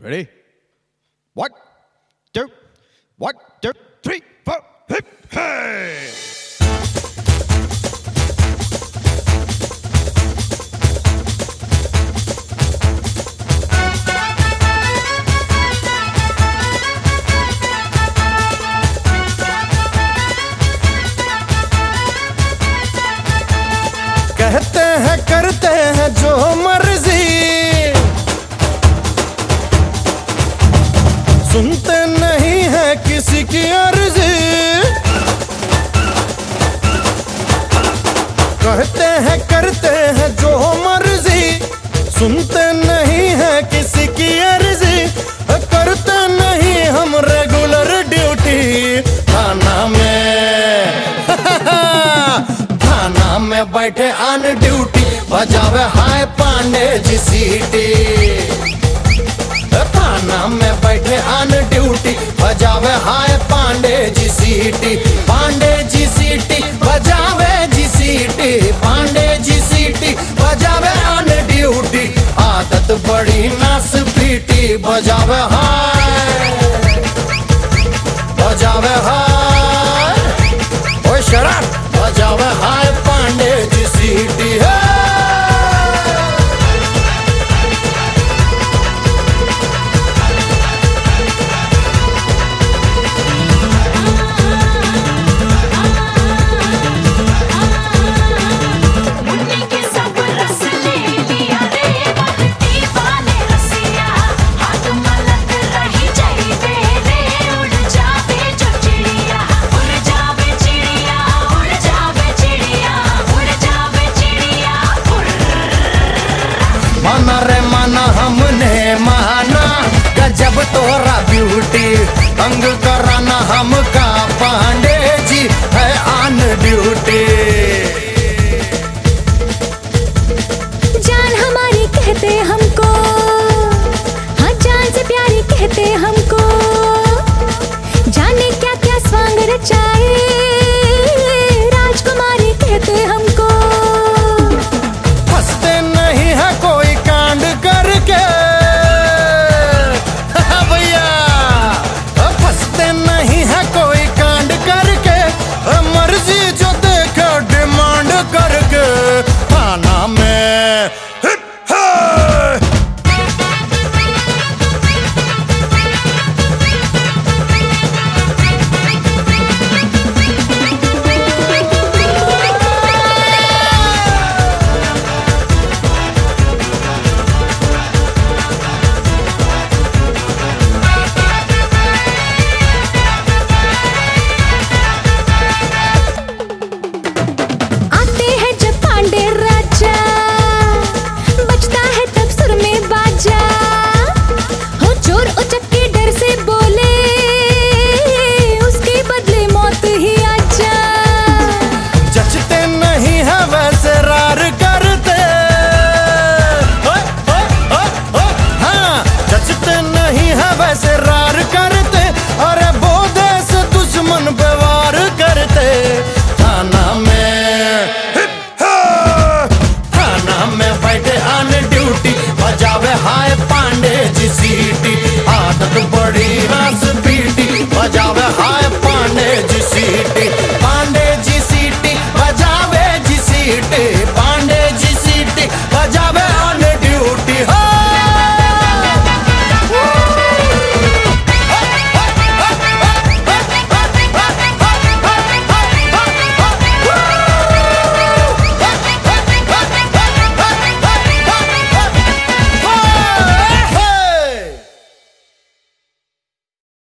Ready? 1, 2, 1, 2, 3, 4, hip, hey! कहते हैं करते हैं जो मर्जी, सुनते नहीं है किसी की अर्जी। कहते हैं करते हैं जो मर्जी, सुनते नहीं है किसी की अर्जी। करते नहीं हम रेगुलर ड्यूटी थाना में थाना में बैठे ऑन ड्यूटी बजावे हाय पांडे जी सीटी। थाना में बैठे ऑन ड्यूटी बजावे हाय पांडे जी सीटी। पांडे जी सीटी बजावे जी सीटी। पांडे जी सीटी बजावे ऑन ड्यूटी। आदत बड़ी नास पीटी बजावे हाय बजावे हाय ओए शराब बजावे हाय पांडे जी सीटी है। माना रे माना हमने माना गजब तोरा ब्यूटी। तंग कराना हमका पांडे जी है ऑन ड्यूटी। जान हमारी कहते हमको, हाँ जान से प्यारी कहते हमको। जाने क्या क्या स्वांग रचाए राजकुमारी कहते हमको। फंसते नहीं है कोई कांड करके भैया। फंसते नहीं है कोई कांड करके। मर्जी जो देखो डिमांड करके थाना में हिट है। जचते